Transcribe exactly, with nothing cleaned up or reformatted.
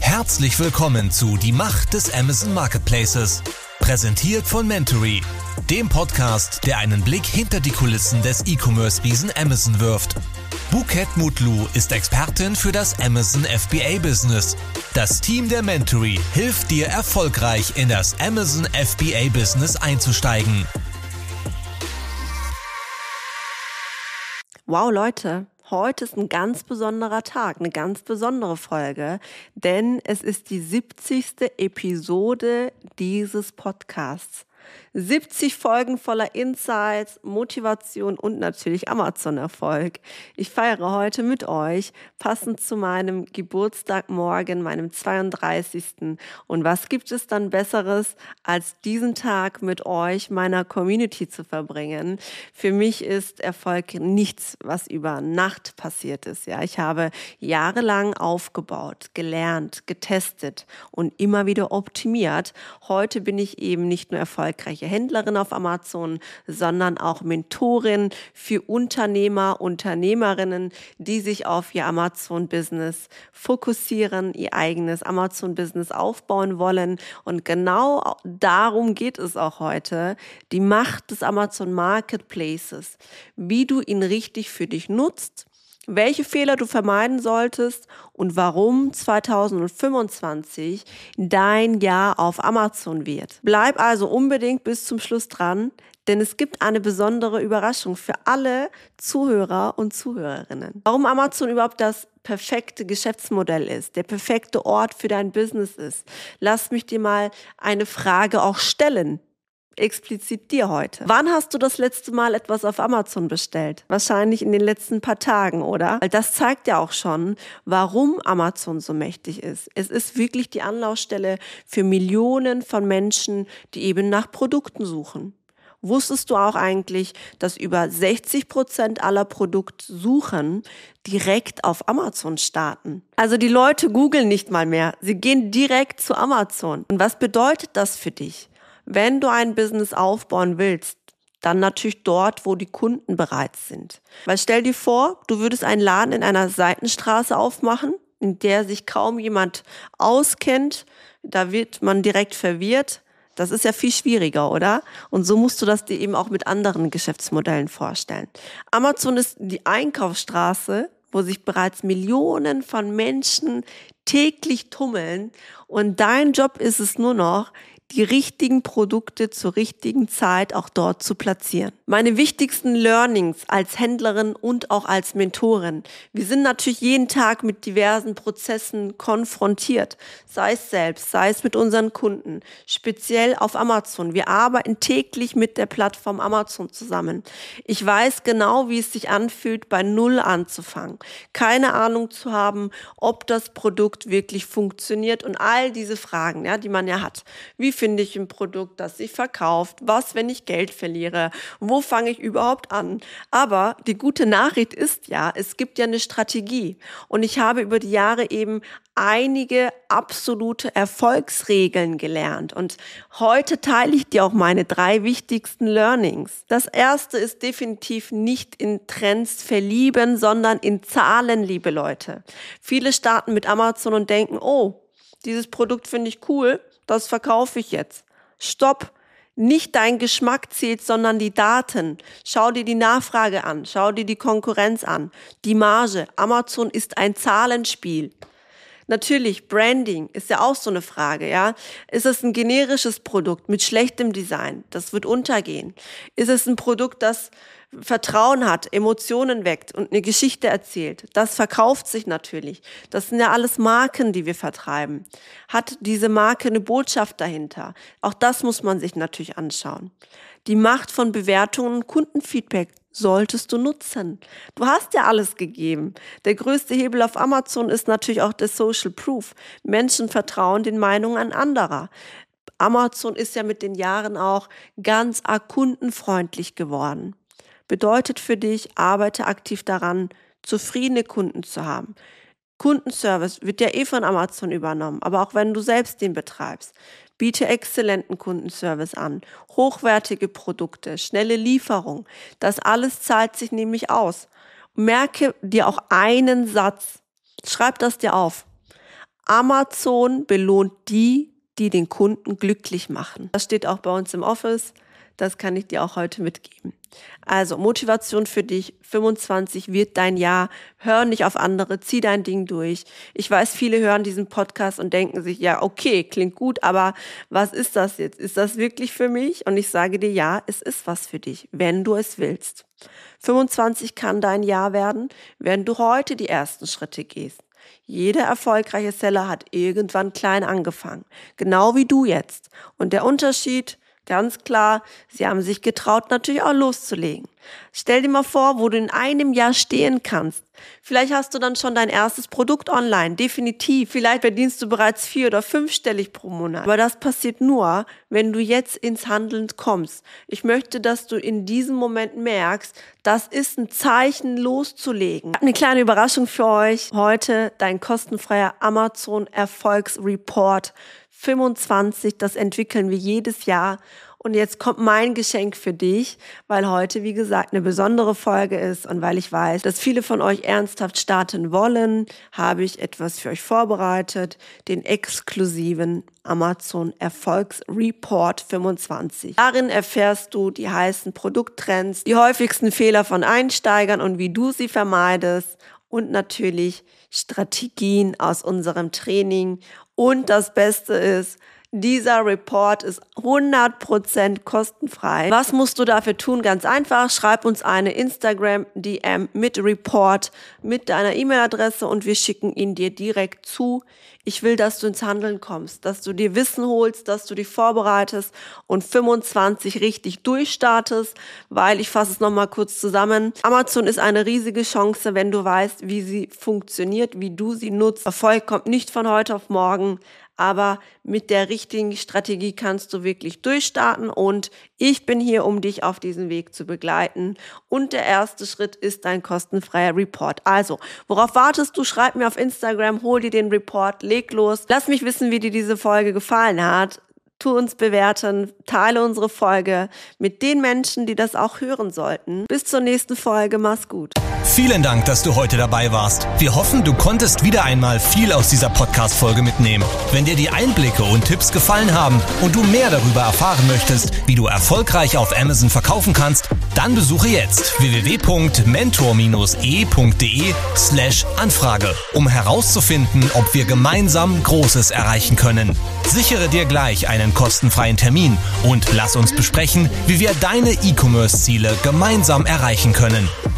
Herzlich willkommen zu Die Macht des Amazon Marketplaces, präsentiert von Mentory, dem Podcast, der einen Blick hinter die Kulissen des E-Commerce-Riesen Amazon wirft. Buket Mutlu ist Expertin für das Amazon F B A-Business. Das Team der Mentory hilft dir, erfolgreich in das Amazon F B A-Business einzusteigen. Wow, Leute, heute ist ein ganz besonderer Tag, eine ganz besondere Folge, denn es ist die siebzigste Episode dieses Podcasts. siebzig Folgen voller Insights, Motivation und natürlich Amazon-Erfolg. Ich feiere heute mit euch, passend zu meinem Geburtstag morgen, meinem zweiunddreißigsten Und was gibt es dann Besseres, als diesen Tag mit euch, meiner Community, zu verbringen? Für mich ist Erfolg nichts, was über Nacht passiert ist. Ja, ich habe jahrelang aufgebaut, gelernt, getestet und immer wieder optimiert. Heute bin ich eben nicht nur erfolgreiche Händlerin auf Amazon, sondern auch Mentorin für Unternehmer, Unternehmerinnen, die sich auf ihr Amazon-Business fokussieren, ihr eigenes Amazon-Business aufbauen wollen. Und genau darum geht es auch heute, die Macht des Amazon Marketplaces, wie du ihn richtig für dich nutzt, welche Fehler du vermeiden solltest und warum zweitausendfünfundzwanzig dein Jahr auf Amazon wird. Bleib also unbedingt bis zum Schluss dran, denn es gibt eine besondere Überraschung für alle Zuhörer und Zuhörerinnen. Warum Amazon überhaupt das perfekte Geschäftsmodell ist, der perfekte Ort für dein Business ist. Lass mich dir mal eine Frage auch stellen. Explizit dir heute. Wann hast du das letzte Mal etwas auf Amazon bestellt? Wahrscheinlich in den letzten paar Tagen, oder? Weil das zeigt ja auch schon, warum Amazon so mächtig ist. Es ist wirklich die Anlaufstelle für Millionen von Menschen, die eben nach Produkten suchen. Wusstest du auch eigentlich, dass über sechzig Prozent aller Produktsuchen direkt auf Amazon starten? Also die Leute googeln nicht mal mehr, sie gehen direkt zu Amazon. Und was bedeutet das für dich? Wenn du ein Business aufbauen willst, dann natürlich dort, wo die Kunden bereits sind. Weil stell dir vor, du würdest einen Laden in einer Seitenstraße aufmachen, in der sich kaum jemand auskennt. Da wird man direkt verwirrt. Das ist ja viel schwieriger, oder? Und so musst du das dir eben auch mit anderen Geschäftsmodellen vorstellen. Amazon ist die Einkaufsstraße, wo sich bereits Millionen von Menschen täglich tummeln. Und dein Job ist es nur noch, die richtigen Produkte zur richtigen Zeit auch dort zu platzieren. Meine wichtigsten Learnings als Händlerin und auch als Mentorin. Wir sind natürlich jeden Tag mit diversen Prozessen konfrontiert, sei es selbst, sei es mit unseren Kunden, speziell auf Amazon. Wir arbeiten täglich mit der Plattform Amazon zusammen. Ich weiß genau, wie es sich anfühlt, bei Null anzufangen, keine Ahnung zu haben, ob das Produkt wirklich funktioniert und all diese Fragen, ja, die man ja hat. Wie finde ich ein Produkt, das sich verkauft? Was, wenn ich Geld verliere? Wo fange ich überhaupt an? Aber die gute Nachricht ist ja, es gibt ja eine Strategie. Und ich habe über die Jahre eben einige absolute Erfolgsregeln gelernt. Und heute teile ich dir auch meine drei wichtigsten Learnings. Das erste ist definitiv nicht in Trends verlieben, sondern in Zahlen, liebe Leute. Viele starten mit Amazon und denken, oh, dieses Produkt finde ich cool, das verkaufe ich jetzt. Stopp! Nicht dein Geschmack zählt, sondern die Daten. Schau dir die Nachfrage an, schau dir die Konkurrenz an, die Marge. Amazon ist ein Zahlenspiel. Natürlich, Branding ist ja auch so eine Frage, ja. Ist es ein generisches Produkt mit schlechtem Design? Das wird untergehen. Ist es ein Produkt, das Vertrauen hat, Emotionen weckt und eine Geschichte erzählt? Das verkauft sich natürlich. Das sind ja alles Marken, die wir vertreiben. Hat diese Marke eine Botschaft dahinter? Auch das muss man sich natürlich anschauen. Die Macht von Bewertungen und Kundenfeedback solltest du nutzen. Du hast ja alles gegeben. Der größte Hebel auf Amazon ist natürlich auch der Social Proof. Menschen vertrauen den Meinungen anderer. Amazon ist ja mit den Jahren auch ganz arg kundenfreundlich geworden. Bedeutet für dich, arbeite aktiv daran, zufriedene Kunden zu haben. Kundenservice wird ja eh von Amazon übernommen, aber auch wenn du selbst den betreibst, biete exzellenten Kundenservice an, hochwertige Produkte, schnelle Lieferung. Das alles zahlt sich nämlich aus. Merke dir auch einen Satz, schreib das dir auf. Amazon belohnt die, die den Kunden glücklich machen. Das steht auch bei uns im Office. Das kann ich dir auch heute mitgeben. Also Motivation für dich, fünfundzwanzig wird dein Jahr. Hör nicht auf andere, zieh dein Ding durch. Ich weiß, viele hören diesen Podcast und denken sich, ja, okay, klingt gut, aber was ist das jetzt? Ist das wirklich für mich? Und ich sage dir, ja, es ist was für dich, wenn du es willst. fünfundzwanzig kann dein Jahr werden, wenn du heute die ersten Schritte gehst. Jeder erfolgreiche Seller hat irgendwann klein angefangen, genau wie du jetzt. Und der Unterschied, ganz klar, sie haben sich getraut, natürlich auch loszulegen. Stell dir mal vor, wo du in einem Jahr stehen kannst. Vielleicht hast du dann schon dein erstes Produkt online, definitiv. Vielleicht verdienst du bereits vier- oder fünfstellig pro Monat. Aber das passiert nur, wenn du jetzt ins Handeln kommst. Ich möchte, dass du in diesem Moment merkst, das ist ein Zeichen, loszulegen. Ich habe eine kleine Überraschung für euch. Heute dein kostenfreier Amazon Erfolgsreport fünfundzwanzig. Das entwickeln wir jedes Jahr. Und jetzt kommt mein Geschenk für dich, weil heute, wie gesagt, eine besondere Folge ist und weil ich weiß, dass viele von euch ernsthaft starten wollen, habe ich etwas für euch vorbereitet, den exklusiven Amazon Erfolgsreport fünfundzwanzig. Darin erfährst du die heißen Produkttrends, die häufigsten Fehler von Einsteigern und wie du sie vermeidest und natürlich Strategien aus unserem Training. Und das Beste ist, dieser Report ist hundert Prozent kostenfrei. Was musst du dafür tun? Ganz einfach, schreib uns eine Instagram-D M mit Report, mit deiner E-Mail-Adresse und wir schicken ihn dir direkt zu. Ich will, dass du ins Handeln kommst, dass du dir Wissen holst, dass du dich vorbereitest und fünfundzwanzig richtig durchstartest, weil ich fasse es nochmal kurz zusammen. Amazon ist eine riesige Chance, wenn du weißt, wie sie funktioniert, wie du sie nutzt. Erfolg kommt nicht von heute auf morgen, aber mit der richtigen Strategie kannst du wirklich durchstarten und ich bin hier, um dich auf diesen Weg zu begleiten. Und der erste Schritt ist dein kostenfreier Report. Also, worauf wartest du? Schreib mir auf Instagram, hol dir den Report, leg los. Lass mich wissen, wie dir diese Folge gefallen hat. Tu uns bewerten, teile unsere Folge mit den Menschen, die das auch hören sollten. Bis zur nächsten Folge, mach's gut. Vielen Dank, dass du heute dabei warst. Wir hoffen, du konntest wieder einmal viel aus dieser Podcast-Folge mitnehmen. Wenn dir die Einblicke und Tipps gefallen haben und du mehr darüber erfahren möchtest, wie du erfolgreich auf Amazon verkaufen kannst, dann besuche jetzt w w w punkt mentor dash e punkt d e slash Anfrage, um herauszufinden, ob wir gemeinsam Großes erreichen können. Sichere dir gleich einen kostenfreien Termin und lass uns besprechen, wie wir deine E-Commerce-Ziele gemeinsam erreichen können.